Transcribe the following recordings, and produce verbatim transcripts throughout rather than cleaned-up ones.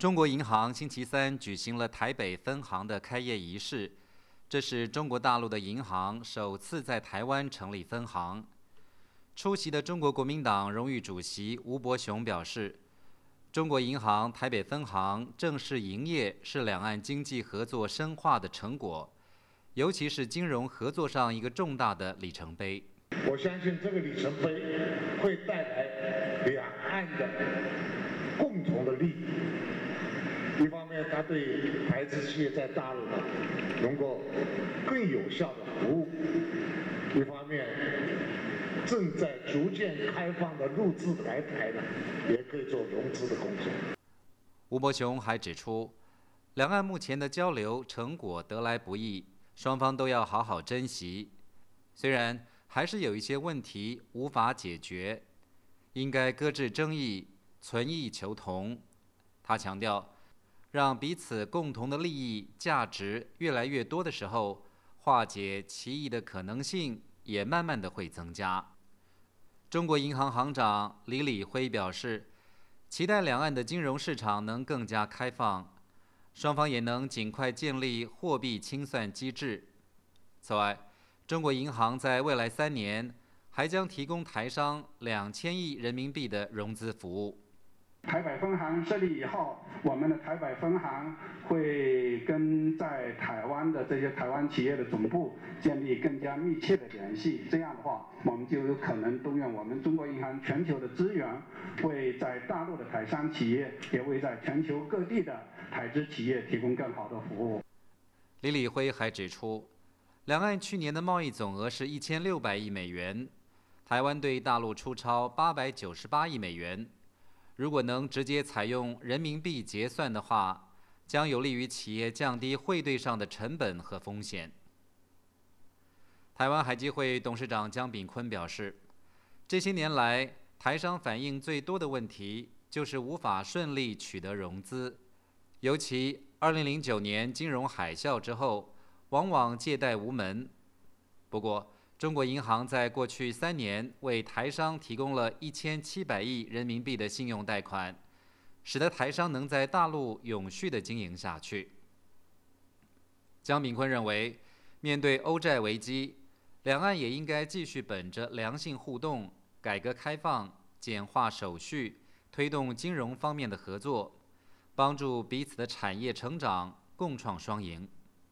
中国银行星期三举行了台北分行的开业仪式，这是中国大陆的银行首次在台湾成立分行。出席的中国国民党荣誉主席吴伯雄表示，中国银行台北分行正式营业是两岸经济合作深化的成果，尤其是金融合作上一个重大的里程碑。 我相信这个里程碑会带来两岸的共同的利益。一方面，它对台资企业在大陆呢能够更有效的服务；一方面，正在逐渐开放的陆资来台呢，也可以做融资的工作。 吴伯雄还指出，两岸目前的交流成果得来不易，双方都要好好珍惜。虽然还是有一些问题无法解决，应该搁置争议，存异求同。他强调，让彼此共同的利益、价值越来越多的时候，化解歧义的可能性也慢慢的会增加。中国银行行长李李辉表示，期待两岸的金融市场能更加开放，双方也能尽快建立货币清算机制。此外，中国银行在未来三年还将提供台商两千亿人民币的融资服务。 台北分行设立以后，我们的台北分行会跟在台湾的这些台湾企业的总部建立更加密切的联系。这样的话，我们就有可能动用我们中国银行全球的资源，为在大陆的台商企业，也为在全球各地的台资企业提供更好的服务。 李李辉还指出，两岸去年的贸易总额是一千六百亿美元，台湾对大陆出超八百九十八亿美元。如果能直接采用人民币结算的话，将有利于企业降低汇兑上的成本和风险。台湾海基会董事长江炳坤表示，这些年来，台商反映最多的问题就是无法顺利取得融资，尤其二零零九年金融海啸之后，往往借贷无门。不过，中国银行在过去三年为台商提供了一千七百亿人民币的信用贷款，使得台商能在大陆永续的经营下去。江炳坤认为，面对欧债危机，两岸也应该继续本着良性互动、改革开放、简化手续，推动金融方面的合作，帮助彼此的产业成长，共创双赢。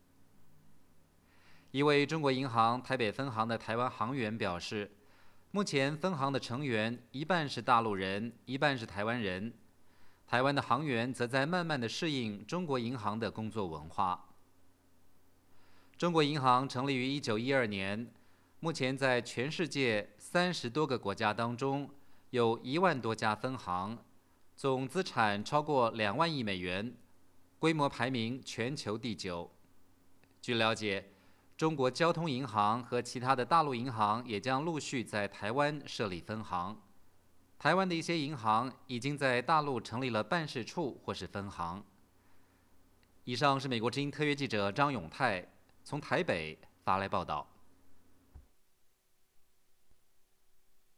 一位中国银行台北分行的台湾行员表示，目前分行的成员一半是大陆人，一半是台湾人。台湾的行员则在慢慢的适应中国银行的工作文化。中国银行成立于一九一二年，目前在全世界三十多个国家当中，有一万多家分行，总资产超过两万亿美元，规模排名全球第九。据了解，中国交通银行和其他的大陆银行也将陆续在台湾设立分行。台湾的一些银行已经在大陆成立了办事处或是分行。以上是美国之音特约记者张永泰从台北发来报道。